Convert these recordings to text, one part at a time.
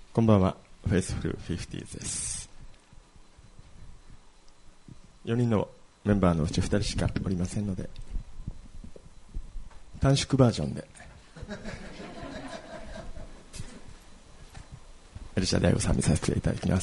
こんばんは、フェイスフル50です。4人のメンバーのうち2人しかおりませんので、短縮バージョンでエルシャ大悟さん見させていただきます。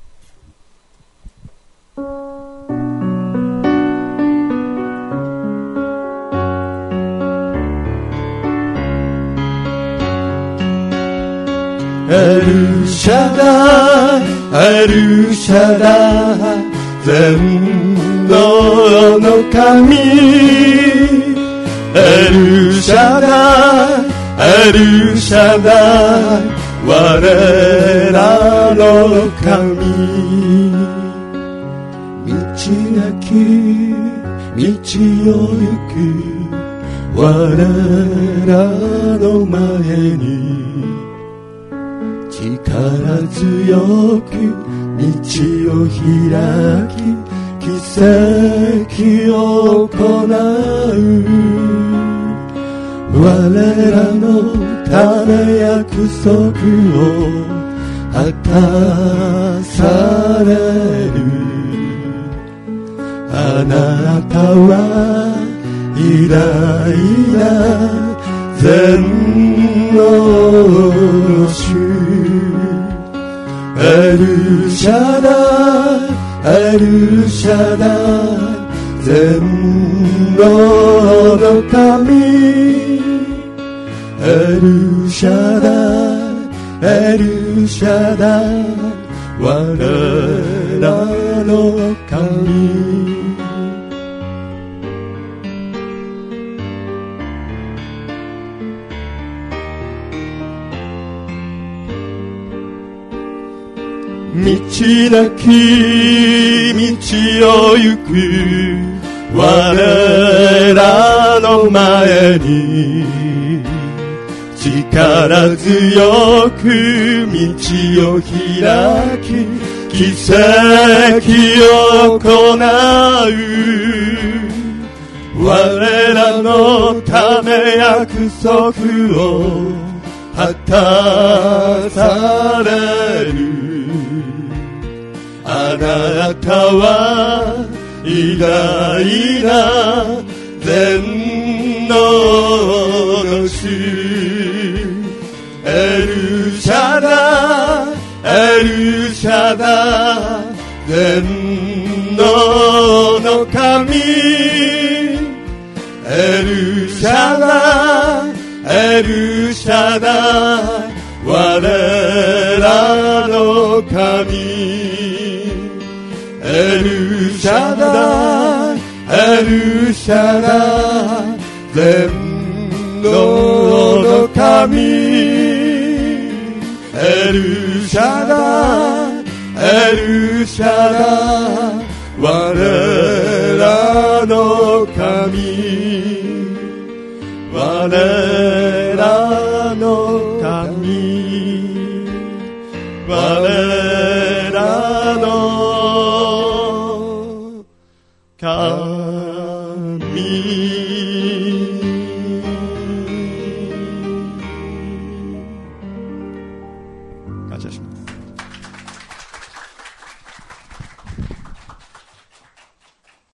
エルシャダイ、エルシャダイ、全能の神。エルシャダイ、エルシャダイ、我らの神。道なき道を行く我らの前に、力強く道を開き奇跡を行う。我らのため約束を果たされる。あなたは偉大な全能の主。エルシャダイ、エルシャダイ、全能の神。エルシャダイ、エルシャダイ、我らの神。道なき道を行く我らの前に、力強く道を開き奇跡を行う。我らのため約束を果たされる。あなたは偉大な全能の主。エルシャダイ、エルシャダイ、全能の神。エルシャダイ、エルシャダイ、我らの神。エルシャダイ、エルシャダイ、全能の神。エルシャダイ、エルシャダイ、我らの神。我らの神。我らの神。